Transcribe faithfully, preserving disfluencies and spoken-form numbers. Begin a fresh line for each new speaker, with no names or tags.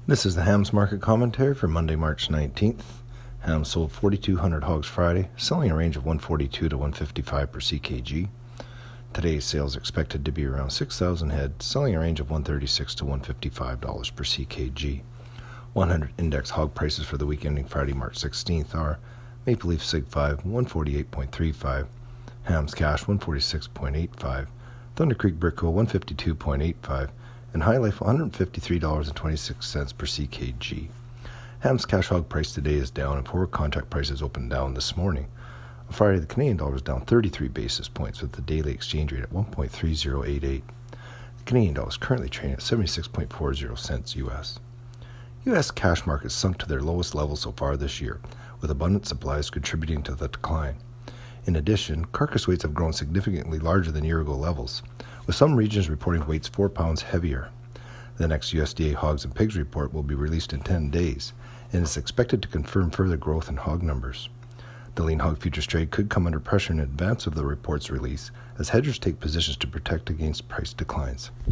This is the Hams Market Commentary for Monday, March nineteenth. Hams sold forty-two hundred hogs Friday, selling a range of one forty-two to one fifty-five per C K G. Today's sales expected to be around six thousand head, selling a range of one thirty-six to one fifty-five dollars per C K G. one hundred index hog prices for the week ending Friday, March sixteenth are Maple Leaf Sig five, one forty-eight point three five, Hams Cash, one forty-six point eight five, Thunder Creek Brickle, one fifty-two point eight five, and High Life, one hundred fifty-three dollars and twenty-six cents per C K G. Hams cash hog price today is down, and forward contract prices opened down this morning. On Friday, the Canadian dollar is down thirty-three basis points, with the daily exchange rate at one point three zero eight eight. The Canadian dollar is currently trading at seventy-six point four zero cents U S. U S cash markets sunk to their lowest level so far this year, with abundant supplies contributing to the decline. In addition, carcass weights have grown significantly larger than year-ago levels, with some regions reporting weights four pounds heavier. The next U S D A Hogs and Pigs report will be released in ten days, and is expected to confirm further growth in hog numbers. The lean hog futures trade could come under pressure in advance of the report's release, as hedgers take positions to protect against price declines.